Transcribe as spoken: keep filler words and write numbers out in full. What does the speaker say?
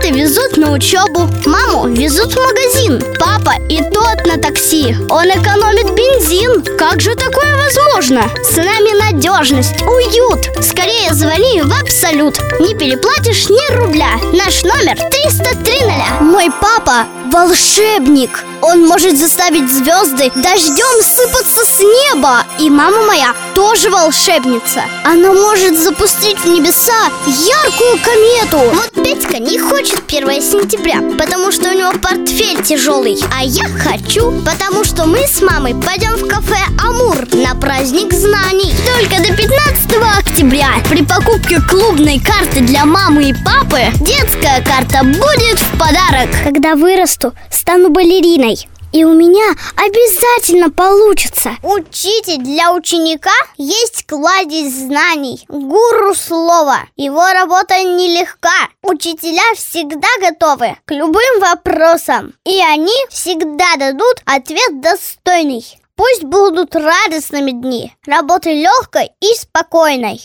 Брата везут на учебу, маму везут в магазин, папа и тот на такси. Он экономит бензин. Как же такое возможно? С нами надежность, уют. Скорее звони в Абсолют. Не переплатишь ни рубля. Наш номер триста три ноль. Мой папа волшебник. Он может заставить звезды дождем сыпаться с неба. И мама моя тоже волшебница. Она может запустить в небеса яркую комету. Вот Петька не хочет первое сентября, потому что у него портфель тяжелый. А я хочу, потому что мы с мамой пойдем в кафе «Амур» на праздник знаний. Только до пятнадцатого октября. При покупке клубной карты для мамы и папы детская карта будет в подарок. Когда вырасту, стану балериной, и у меня обязательно получится. Учитель для ученика есть кладезь знаний, гуру слова. Его работа нелегка. Учителя всегда готовы к любым вопросам, и они всегда дадут ответ достойный. Пусть будут радостными дни, работы легкой и спокойной.